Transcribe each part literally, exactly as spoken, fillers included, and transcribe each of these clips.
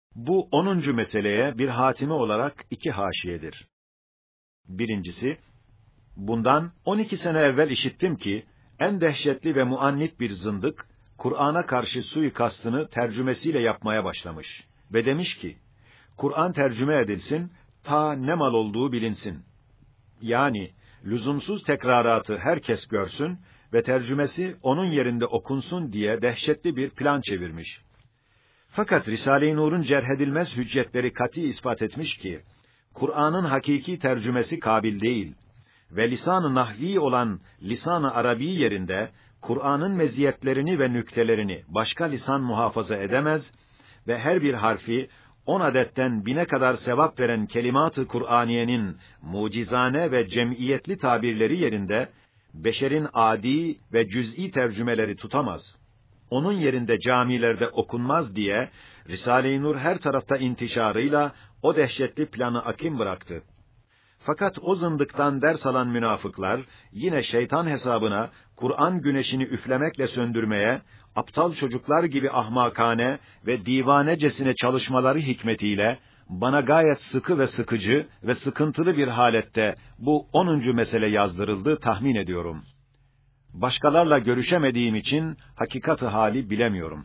Bu onuncu meseleye bir hatimi olarak iki haşiyedir. Birincisi, bundan on iki sene evvel işittim ki, en dehşetli ve muannit bir zındık, Kur'an'a karşı suikastını tercümesiyle yapmaya başlamış. Ve demiş ki, Kur'an tercüme edilsin, ta ne mal olduğu bilinsin. Yani, lüzumsuz tekraratı herkes görsün ve tercümesi onun yerinde okunsun diye dehşetli bir plan çevirmiş. Fakat Risale-i Nur'un cerhedilmez hüccetleri kat'î ispat etmiş ki, Kur'an'ın hakiki tercümesi kabil değil ve lisan-ı nahvi olan lisan-ı arabi yerinde, Kur'an'ın meziyetlerini ve nüktelerini başka lisan muhafaza edemez ve her bir harfi, on adetten bine kadar sevap veren kelimat-ı Kur'aniyenin mucizane ve cemiyetli tabirleri yerinde, beşerin adi ve cüz'i tercümeleri tutamaz. Onun yerinde camilerde okunmaz diye, Risale-i Nur her tarafta intişarıyla o dehşetli planı akim bıraktı. Fakat o zındıktan ders alan münafıklar, yine şeytan hesabına, Kur'an güneşini üflemekle söndürmeye, aptal çocuklar gibi ahmakane ve divanecesine çalışmaları hikmetiyle, bana gayet sıkı ve sıkıcı ve sıkıntılı bir halette bu onuncu mesele yazdırıldı tahmin ediyorum. Başkalarla görüşemediğim için hakikati hali bilemiyorum.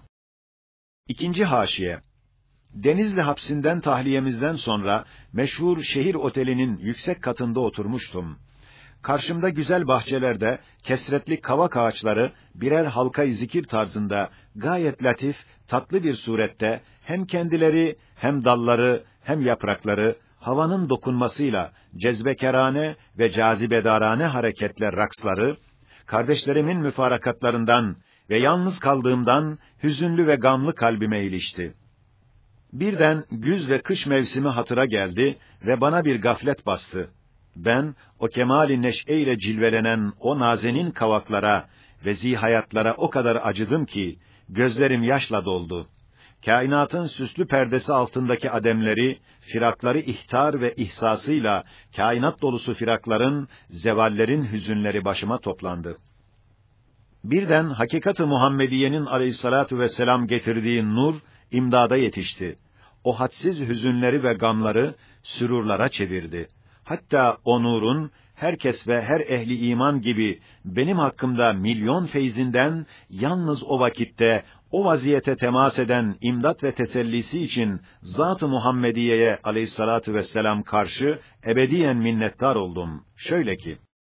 İkinci haşiye. Denizli hapsinden tahliyemizden sonra meşhur şehir otelinin yüksek katında oturmuştum. Karşımda güzel bahçelerde kesretli kavak ağaçları birer halka-i zikir tarzında gayet latif, tatlı bir surette hem kendileri hem dalları hem yaprakları havanın dokunmasıyla cezbekerane ve cazibedarane hareketler raksları, kardeşlerimin müfarakatlarından ve yalnız kaldığımdan hüzünlü ve gamlı kalbime ilişti. Birden güz ve kış mevsimi hatıra geldi ve bana bir gaflet bastı. Ben, o kemâl-i neş'e ile cilvelenen o nazenin kavaklara ve zihayatlara o kadar acıdım ki, gözlerim yaşla doldu. Kainatın süslü perdesi altındaki ademleri, firakları ihtar ve ihsasıyla, kainat dolusu firakların, zevallerin hüzünleri başıma toplandı. Birden hakikat-ı Muhammediye'nin aleyhissalatu vesselam getirdiği nur, imdada yetişti. O hadsiz hüzünleri ve gamları, sürurlara çevirdi. Hatta o nurun, herkes ve her ehli iman gibi, benim hakkımda milyon feyzinden, yalnız o vakitte, o vaziyete temas eden imdat ve tesellisi için, Zat-ı Muhammediye'ye aleyhissalatu vesselam karşı, ebediyen minnettar oldum. Şöyle ki,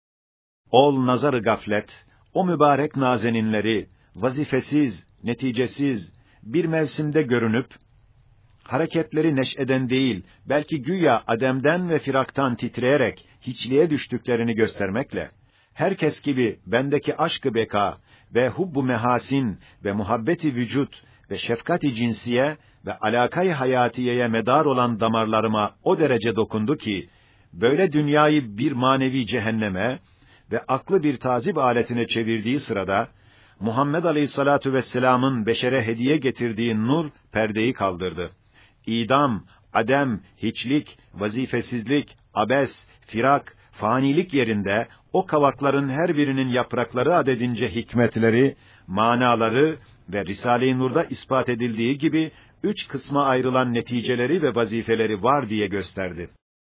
ol nazar-ı gaflet, o mübarek nazeninleri, vazifesiz, neticesiz, bir mevsimde görünüp, hareketleri neş'eden değil, belki güya ademden ve firaktan titreyerek, hiçliğe düştüklerini göstermekle, herkes gibi bendeki aşk-ı beka ve hubbu mehasin ve muhabbeti vücut ve şefkat-i cinsiye ve alakayı hayatiyeye medar olan damarlarıma o derece dokundu ki, böyle dünyayı bir manevi cehenneme ve aklı bir tazip aletine çevirdiği sırada, Muhammed Aleyhissalatu vesselam'ın beşere hediye getirdiği nur perdeyi kaldırdı. İdam, adem, hiçlik, vazifesizlik, abes, firak, fanilik yerinde o kavakların her birinin yaprakları adedince hikmetleri, manaları ve Risale-i Nur'da ispat edildiği gibi üç kısma ayrılan neticeleri ve vazifeleri var diye gösterdi.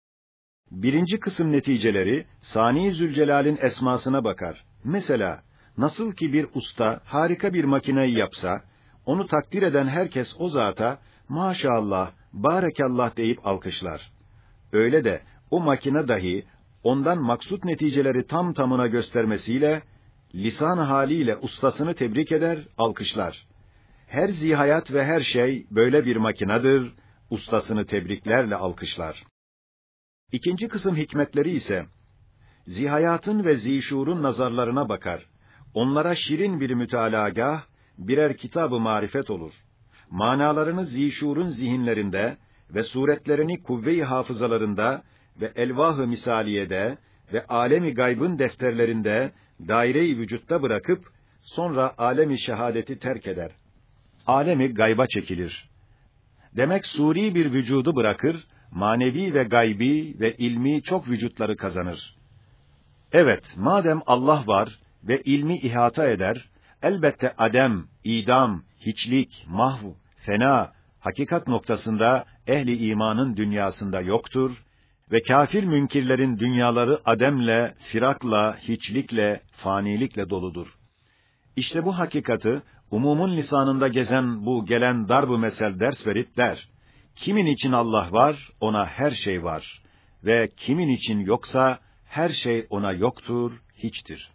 Birinci kısım neticeleri, Sani Zülcelal'in esmasına bakar. Mesela, nasıl ki bir usta harika bir makineyi yapsa, onu takdir eden herkes o zata, maşallah, barakallah deyip alkışlar. Öyle de, o makine dahi, ondan maksut neticeleri tam tamına göstermesiyle, lisan haliyle ustasını tebrik eder, alkışlar. Her zihayat ve her şey böyle bir makinedir, ustasını tebriklerle alkışlar. İkinci kısım hikmetleri ise, zihayatın ve zişurun nazarlarına bakar. Onlara şirin bir mütalagah, birer kitab-ı marifet olur. Manalarını zişurun zihinlerinde ve suretlerini kuvve-i hafızalarında ve elvah-ı misaliyede ve alemi gaybın defterlerinde daire-i vücutta bırakıp sonra alemi şehadeti terk eder. Alemi gayba çekilir. Demek suri bir vücudu bırakır, manevi ve gaybi ve ilmi çok vücutları kazanır. Evet, madem Allah var ve ilmi ihata eder, elbette adem, idam, hiçlik, mahv, fena, hakikat noktasında ehli imanın dünyasında yoktur ve kâfir münkirlerin dünyaları ademle, firakla, hiçlikle, fanilikle doludur. İşte bu hakikati umumun lisanında gezen bu gelen darb-ı mesel ders verip der: kimin için Allah var, ona her şey var ve kimin için yoksa her şey ona yoktur, hiçtir.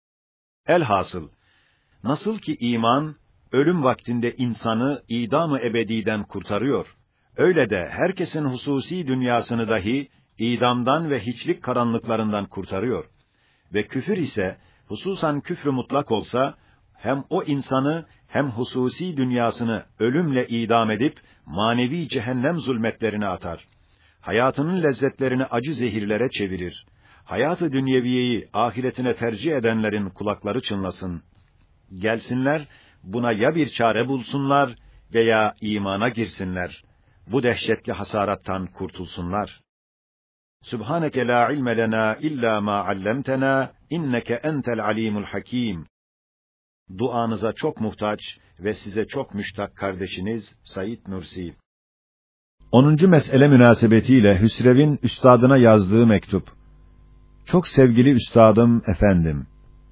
Elhasıl, nasıl ki iman, ölüm vaktinde insanı idam-ı ebediden kurtarıyor, öyle de herkesin hususi dünyasını dahi idamdan ve hiçlik karanlıklarından kurtarıyor. Ve küfür ise, hususan küfrü mutlak olsa, hem o insanı hem hususi dünyasını ölümle idam edip manevi cehennem zulmetlerine atar. Hayatının lezzetlerini acı zehirlere çevirir. Hayatı dünyeviyeyi ahiretine tercih edenlerin kulakları çınlasın. Gelsinler, buna ya bir çare bulsunlar veya imana girsinler. Bu dehşetli hasarattan kurtulsunlar. Subhaneke la ilme lena illa ma allamtena inneke entel alimul hakim. Duanıza çok muhtaç ve size çok müştak kardeşiniz Said Nursi. onuncu mesele münasebetiyle Hüsrev'in üstadına yazdığı mektup. Çok sevgili üstadım efendim,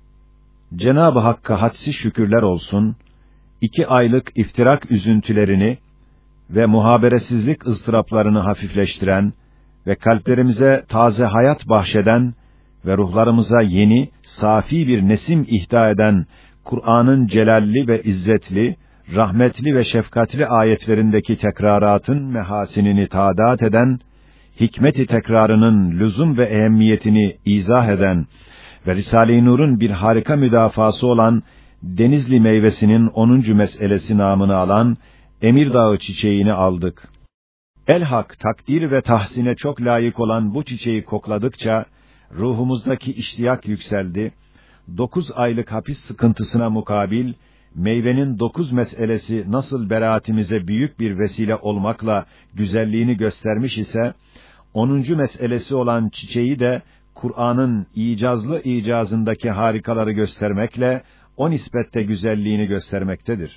Cenab-ı Hakk'a hadsiz şükürler olsun, iki aylık iftirak üzüntülerini ve muhaberesizlik ıstıraplarını hafifleştiren ve kalplerimize taze hayat bahşeden ve ruhlarımıza yeni, safi bir nesim ihda eden Kur'an'ın celalli ve izzetli, rahmetli ve şefkatli ayetlerindeki tekraratın mehasinini taadat eden, hikmet-i tekrarının lüzum ve ehemmiyetini izah eden ve Risale-i Nur'un bir harika müdafası olan Denizli meyvesinin onuncu meselesi namını alan Emirdağ çiçeğini aldık. Elhak takdir ve tahsine çok layık olan bu çiçeği kokladıkça ruhumuzdaki iştiyak yükseldi. Dokuz aylık hapis sıkıntısına mukabil, meyvenin dokuz meselesi nasıl beraatimize büyük bir vesile olmakla güzelliğini göstermiş ise, onuncu meselesi olan çiçeği de Kur'an'ın icazlı icazındaki harikaları göstermekle o nispette güzelliğini göstermektedir.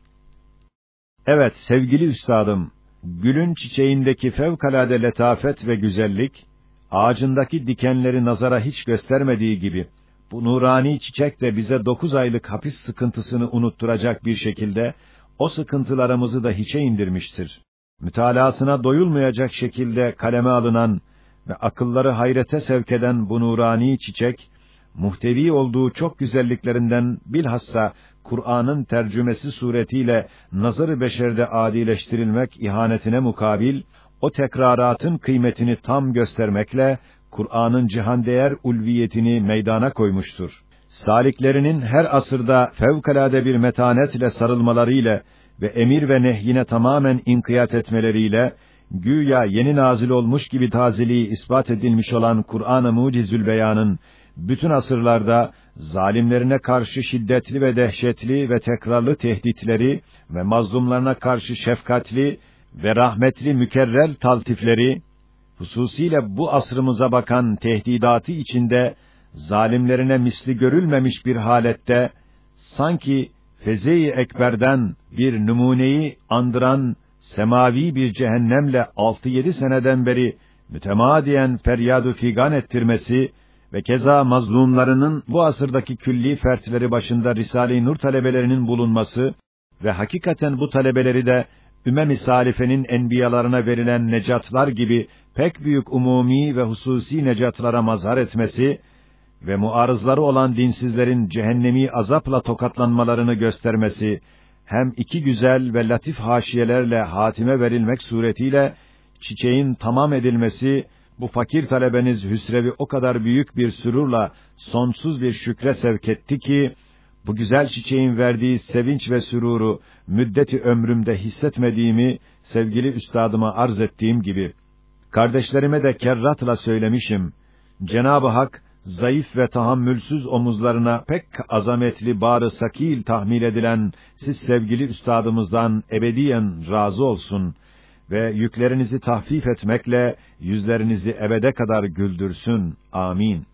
Evet sevgili üstadım, gülün çiçeğindeki fevkalade letafet ve güzellik, ağacındaki dikenleri nazara hiç göstermediği gibi, bu nurani çiçek de bize dokuz aylık hapis sıkıntısını unutturacak bir şekilde, o sıkıntılarımızı da hiçe indirmiştir. Mütalasına doyulmayacak şekilde kaleme alınan ve akılları hayrete sevk eden bu nurani çiçek, muhtevi olduğu çok güzelliklerinden bilhassa Kur'an'ın tercümesi suretiyle nazar-ı beşerde adileştirilmek ihanetine mukabil, o tekraratın kıymetini tam göstermekle, Kur'an'ın cihandeğer ulviyetini meydana koymuştur. Saliklerinin her asırda fevkalade bir metanetle sarılmalarıyla ve emir ve nehyine tamamen inkiyat etmeleriyle, güya yeni nazil olmuş gibi tazeliği ispat edilmiş olan Kur'an-ı Mucizül Beyan'ın, bütün asırlarda zalimlerine karşı şiddetli ve dehşetli ve tekrarlı tehditleri ve mazlumlarına karşı şefkatli ve rahmetli mükerrer taltifleri, hususiyle bu asrımıza bakan tehdidatı içinde, zalimlerine misli görülmemiş bir halette, sanki Feze-i Ekber'den bir numuneyi andıran semavi bir cehennemle altı yedi seneden beri mütemadiyen feryad-ı figan ettirmesi ve keza mazlumlarının bu asırdaki külli fertleri başında Risale-i Nur talebelerinin bulunması ve hakikaten bu talebeleri de Ümem-i Salife'nin enbiyalarına verilen necatlar gibi pek büyük umumi ve hususi necatlara mazhar etmesi ve muarızları olan dinsizlerin cehennemi azapla tokatlanmalarını göstermesi, hem iki güzel ve latif haşiyelerle hatime verilmek suretiyle çiçeğin tamam edilmesi, bu fakir talebeniz Hüsrev'i o kadar büyük bir sürurla sonsuz bir şükre sevk etti ki, bu güzel çiçeğin verdiği sevinç ve süruru müddeti ömrümde hissetmediğimi sevgili üstadıma arz ettiğim gibi, kardeşlerime de kerratla söylemişim. Cenab-ı Hak zayıf ve tahammülsüz omuzlarına pek azametli bar-ı sakil tahmil edilen siz sevgili üstadımızdan ebediyen razı olsun ve yüklerinizi tahfif etmekle yüzlerinizi ebede kadar güldürsün. Amin.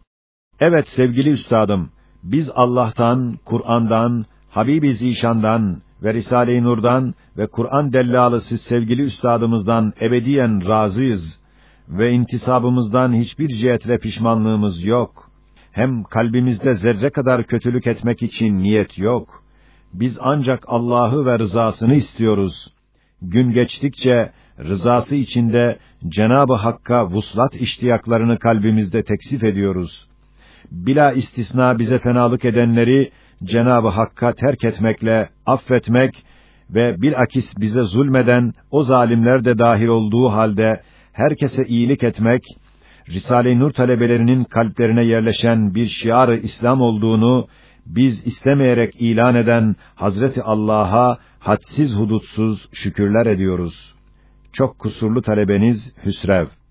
Evet sevgili üstadım, biz Allah'tan, Kur'an'dan, Habib-i Zişan'dan ve Risale-i Nur'dan ve Kur'an dellalısı sevgili üstadımızdan ebediyen razıyız ve intisabımızdan hiçbir cihetle pişmanlığımız yok. Hem kalbimizde zerre kadar kötülük etmek için niyet yok. Biz ancak Allah'ı ve rızasını istiyoruz. Gün geçtikçe rızası içinde Cenab-ı Hakk'a vuslat iştiyaklarını kalbimizde teksif ediyoruz. Bila istisna bize fenalık edenleri Cenab-ı Hakk'a terk etmekle affetmek ve bilakis bize zulmeden o zalimler de dahil olduğu halde herkese iyilik etmek, Risale-i Nur talebelerinin kalplerine yerleşen bir şiar-ı İslam olduğunu biz istemeyerek ilan eden Hazreti Allah'a hadsiz hudutsuz şükürler ediyoruz. Çok kusurlu talebeniz Hüsrev.